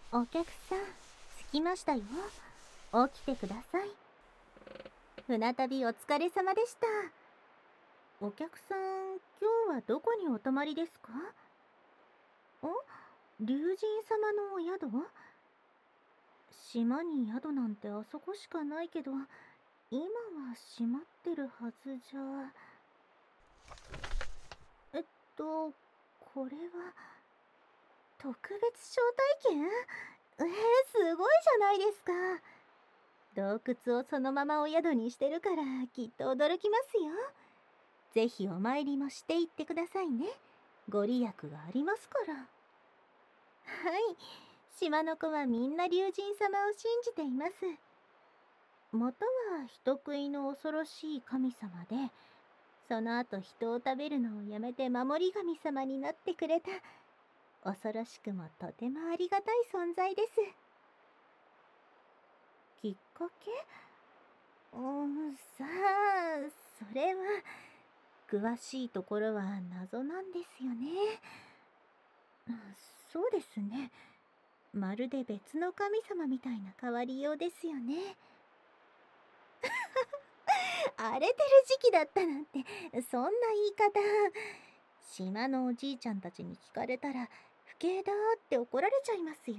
お客さん、着きましたよ。起きてください。船旅お疲れ様でした。お客さん、今日はどこにお泊まりですか？龍神様のお宿？島に宿なんてあそこしかないけど、今は閉まってるはずじゃ。えっと、これは、特別招待券？すごいじゃないですか。洞窟をそのままお宿にしてるからきっと驚きますよ。ぜひお参りもしていってくださいね。ご利益がありますから。はい、島の子はみんな龍神様を信じています。元は人食いの恐ろしい神様で、その後人を食べるのをやめて守り神様になってくれた、恐ろしくもとてもありがたい存在です。きっかけ？さあ、それは詳しいところは謎なんですよね。そうですね。まるで別の神様みたいな変わりようですよね。荒れてる時期だったなんて、そんな言い方。島のおじいちゃんたちに聞かれたら、不敬だって怒られちゃいますよ。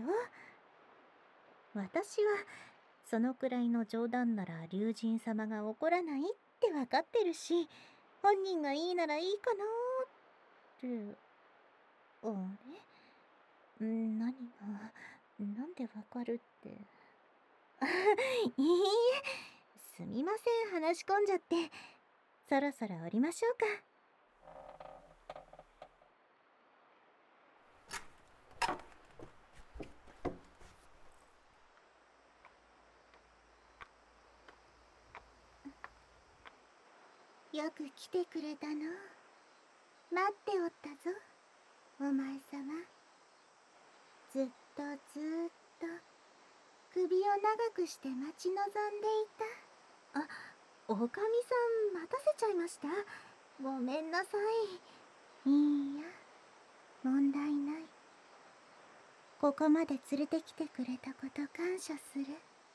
私は、そのくらいの冗談なら龍神様が怒らないってわかってるし、本人がいいならいいかなーって。あれ？何が、なんでわかるって。いいえ、すみません、話し込んじゃって。そろそろ降りましょうか。よく来てくれたの。待っておったぞ、お前様。ずっとずーっと首を長くして待ち望んでいた。おかみさん待たせちゃいました。ごめんなさい。いいや、問題ない。ここまで連れてきてくれたこと感謝する。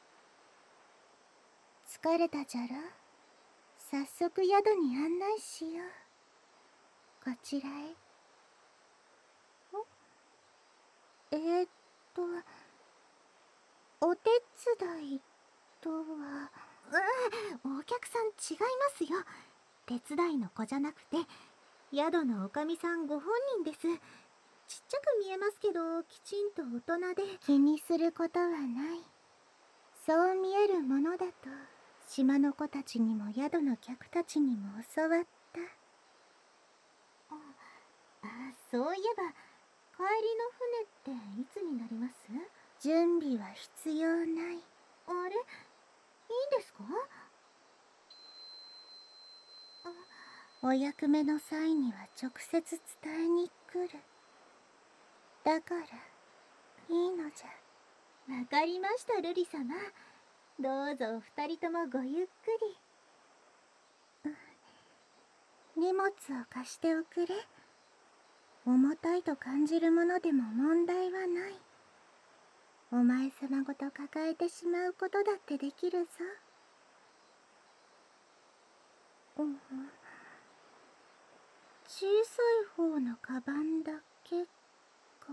疲れたじゃろ？早速宿に案内しよう。こちらへ。えーっと、お手伝いとは。お客さん違いますよ。手伝いの子じゃなくて、宿のおかみさんご本人です。ちっちゃく見えますけど、きちんと大人で。気にすることはない。そう見えるものだと、島の子たちにも宿の客たちにも教わった。そういえば、帰りの船っていつになります？準備は必要ない。あれ？いいんですか？お役目の際には直接伝えに来る。だから、いいのじゃ。わかりました、瑠璃様。どうぞお二人ともごゆっくり。荷物を貸しておくれ。重たいと感じるものでも問題はない。お前様ごと抱えてしまうことだってできるぞ。小さい方のカバンだけか。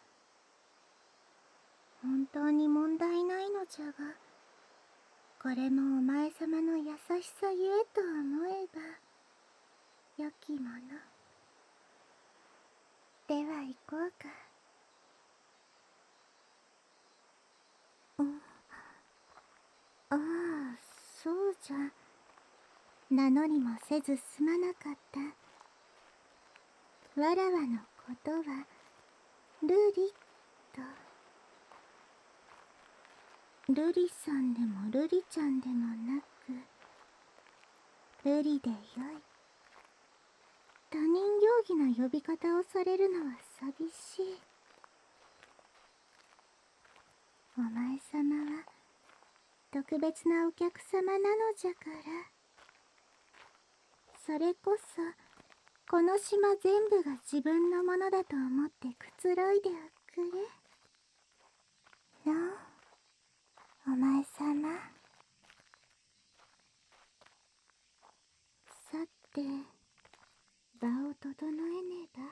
本当に問題ないのじゃが、これもお前様の優しさゆえと思えば良きもの。では行こうか。ああ、そうじゃ。名乗りもせずすまなかった。わらわのことはルリと。ルリさんでもルリちゃんでもなく、ルリでよい。他人行儀な呼び方をされるのは寂しい。お前様は特別なお客様なのじゃから。それこそこの島全部が自分のものだと思ってくつろいでおくれ。 ろん、お前さま。さて、場を整えねば。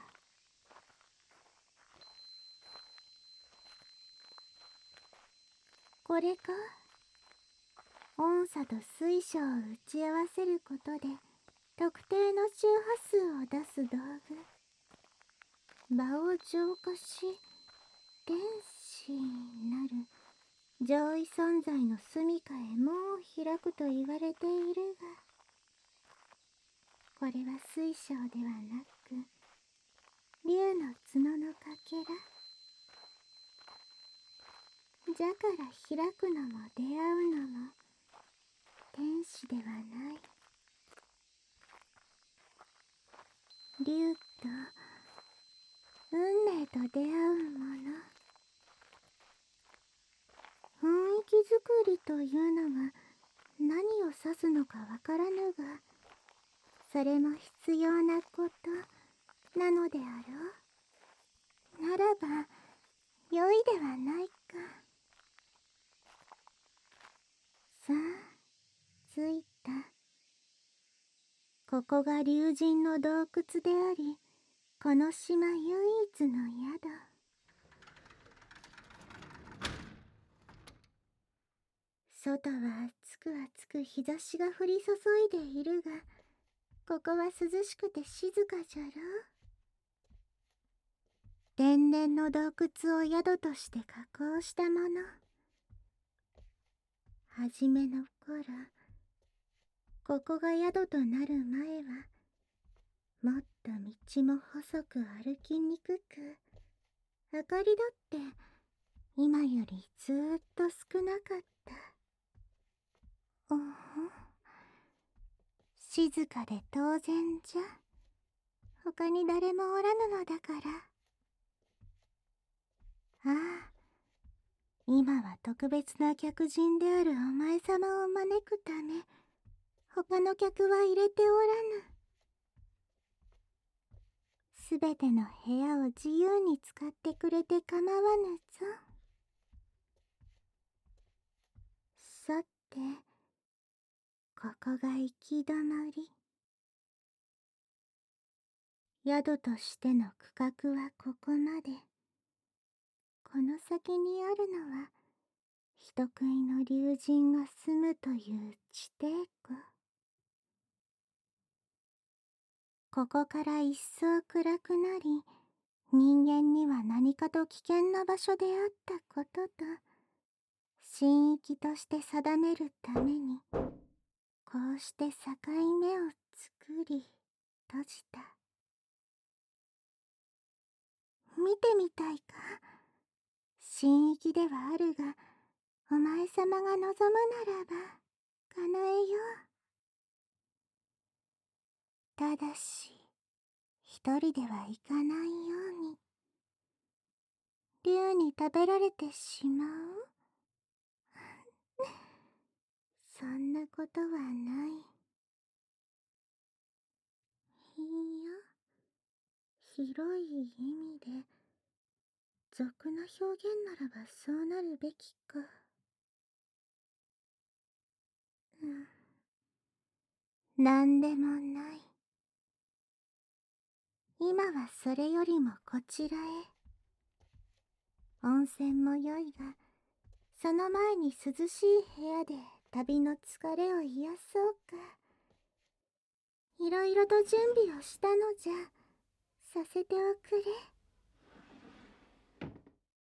これか？音叉と水晶を打ち合わせることで特定の周波数を出す道具。場を浄化し天使なる上位存在の住処へ門を開くと言われているが、これは水晶ではなく竜の角のかけら。じゃから開くのも出会うのも天使ではない。竜と運命と出会うもの。雰囲気作りというのが何を指すのかわからぬが、それも必要なことなのであろう。ならば良いではないか。さあ、着いた。ここが竜神の洞窟であり、この島唯一の宿。外は熱く熱く日差しが降り注いでいるが、ここは涼しくて静かじゃろう。天然の洞窟を宿として加工したもの。はじめの頃、ここが宿となる前は、もっと道も細く歩きにくく、明かりだって今よりずーっと少なかった。おほ、静かで当然じゃ。他に誰もおらぬのだから。ああ、今は特別な客人であるお前様を招くため、他の客は入れておらぬ。すべての部屋を自由に使ってくれて構わぬぞ。さて、ここが行き止まり。宿としての区画はここまで。この先にあるのは、人食いの竜神が住むという地底湖。ここから一層暗くなり、人間には何かと危険な場所であったことと、神域として定めるために、こうして境目を作り、閉じた。見てみたいか？神域ではあるが、お前様が望むならば、叶えよう。ただし、一人では行かないように。竜に食べられてしまう？そんなことはない。いや、広い意味で、俗な表現ならばそうなるべきか。なんでもない。今はそれよりもこちらへ。温泉も良いが、その前に涼しい部屋で旅の疲れを癒そうか。いろいろと準備をしたのじゃ。させておくれ。